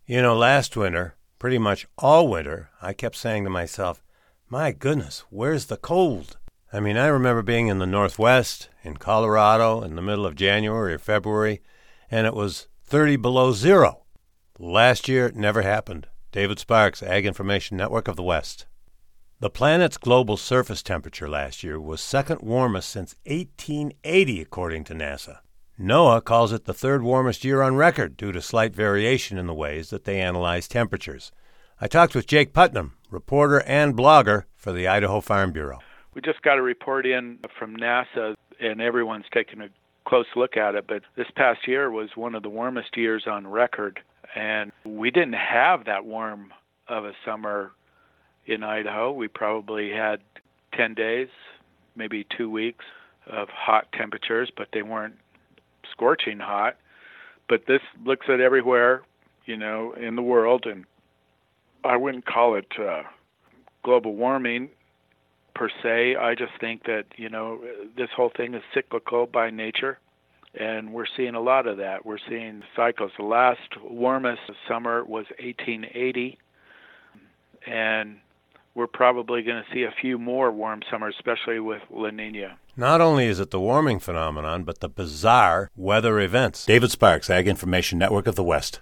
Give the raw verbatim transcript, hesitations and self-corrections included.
You know, last winter, pretty much all winter, I kept saying to myself, my goodness, where's the cold? I mean, I remember being in the Northwest, in Colorado, in the middle of January or February, and it was thirty below zero. Last year, it never happened. David Sparks, Ag Information Network of the West. The planet's global surface temperature last year was second warmest since eighteen eighty, according to NASA. NOAA calls it the third warmest year on record due to slight variation in the ways that they analyze temperatures. I talked with Jake Putnam, reporter and blogger for the Idaho Farm Bureau. We just got a report in from NASA, and everyone's taking a close look at it, but this past year was one of the warmest years on record, and we didn't have that warm of a summer in Idaho. We probably had ten days, maybe two weeks of hot temperatures, but they weren't scorching hot. But this looks at everywhere, you know, in the world, and I wouldn't call it uh, global warming per se. I just think that, you know, this whole thing is cyclical by nature, and we're seeing a lot of that. We're seeing cycles. The last warmest summer was eighteen eighty, and we're probably going to see a few more warm summers, especially with La Nina. Not only is it the warming phenomenon, but the bizarre weather events. David Sparks, Ag Information Network of the West.